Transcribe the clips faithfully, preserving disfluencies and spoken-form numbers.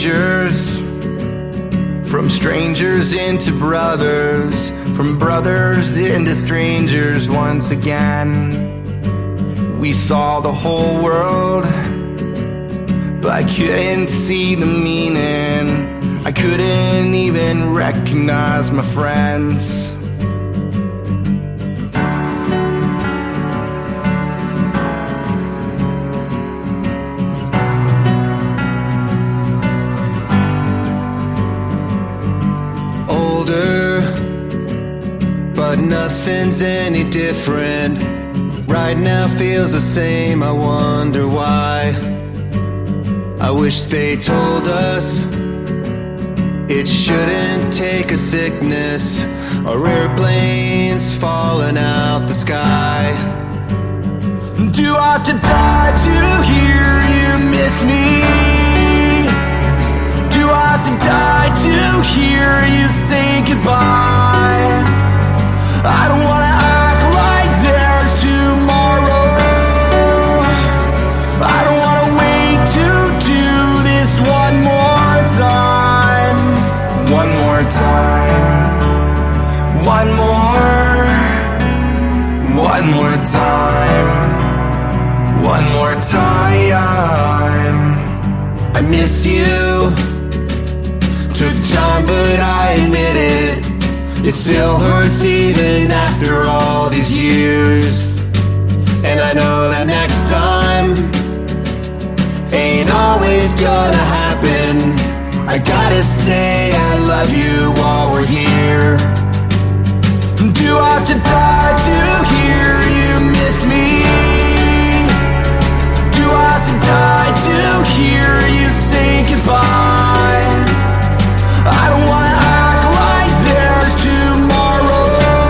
strangers, from strangers into brothers, from brothers into strangers once again. We saw the whole world, but I couldn't see the meaning. I couldn't even recognize my friends. Older, but nothing's any different. Right now feels the same, I wonder why. I wish they told us it shouldn't take a sickness or airplanes falling out the sky. Do I have to die to hear you miss me? Do I have to die to hear you say goodbye? I don't wanna act like there's tomorrow. I don't wanna wait to do this one more time. One more time. One more. One more time. One more time. I miss you. Took time, but I admit it. It still hurts even after all these years. And I know that next time ain't always gonna happen. I gotta say I love you while we're here. Do I have to die to hear you miss me? Do I have to die to hear you say goodbye? I don't wanna act like there's tomorrow.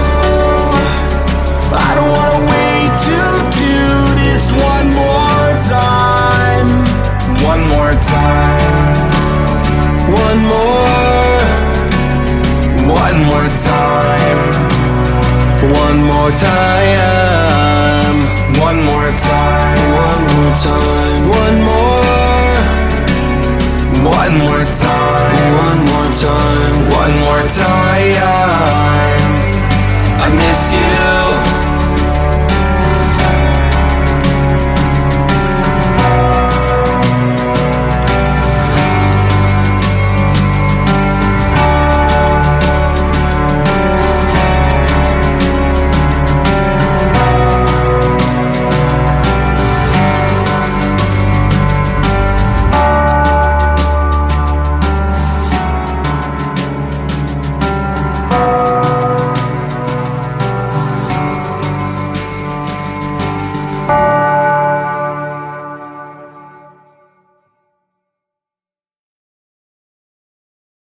I don't wanna wait to do this one more time. One more time. One more. One more time. One more time. One more time. One more time. One more. One more time. One more time.